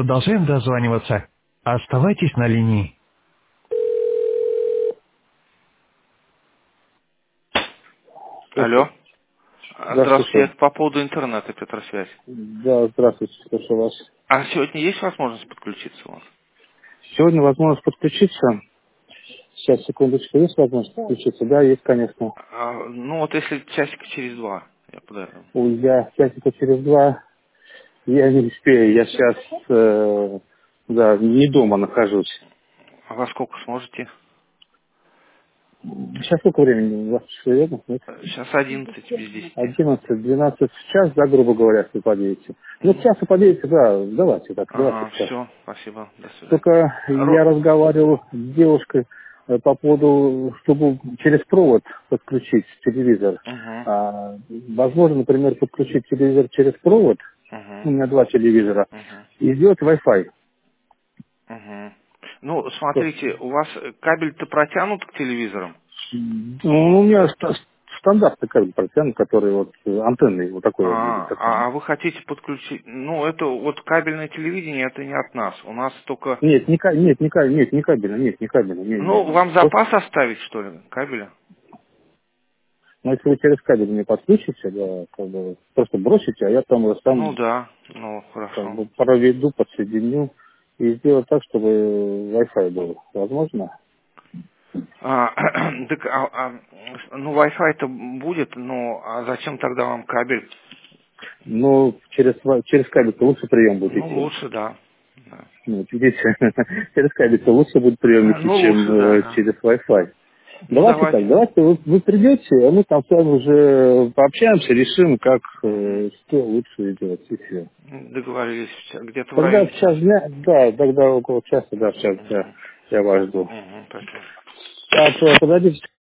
Продолжаем дозваниваться. Оставайтесь на линии. Алло. Здравствуйте. Здравствуйте, Здравствуйте. это по поводу интернета, Петросвязь. Да, здравствуйте, слушаю вас. А сегодня есть возможность подключиться у вас? Сегодня возможность подключиться. Сейчас, секундочку, есть возможность подключиться? Да, есть, конечно. Ну вот если часика через два, я подожду. Ой, я часика через два, я не успею. Я сейчас, да, не дома нахожусь. А во сколько сможете? Сейчас сколько времени? У вас верно? Нет? Сейчас 11 без 10. 11-12 в час, да, грубо говоря, если подъедете. Ну, к Мгм. часу подъедете, да, давайте так, давайте Ага, в час. все, спасибо, до свидания. Только я разговаривал с девушкой по поводу, чтобы через провод подключить телевизор. Угу, Возможно, например, подключить телевизор через провод, у угу, меня два телевизора, угу, и сделать Wi-Fi. угу. Ну, смотрите, у вас кабель-то протянут к телевизорам? Ну, у меня стандартный кабель протянут, который вот антенный, вот такой он будет. А вы хотите подключить... Ну, это вот кабельное телевидение, это не от нас. У нас только... Нет, нет, не кабельно, нет, не кабельно, Ну, не. вам Просто, запас оставить, что ли, кабеля? ну, если вы через кабель не подключите, да, как бы, просто бросите, а я там уже Ну сам да, ну как хорошо. бы проведу, подсоединю и сделать так, чтобы Wi-Fi был. Возможно? А, так, ну, Wi-Fi-то будет, но а зачем тогда вам кабель? Но через кабель-то лучше прием будет Ну, идти. лучше, да. Да. Ну, вот видите, через кабель-то лучше будет прием идти, Ну, чем лучше, да. через Wi-Fi. Ну, Давайте так, давайте. давайте вы придете, а мы там с вами уже пообщаемся, решим, как, Мгм. что лучше делать, и все. Договорились где-то в Тогда в районе час часа. дня, да, тогда около часа, да, в час дня Мгм. я вас жду. Мгм, спасибо. Так, подождите.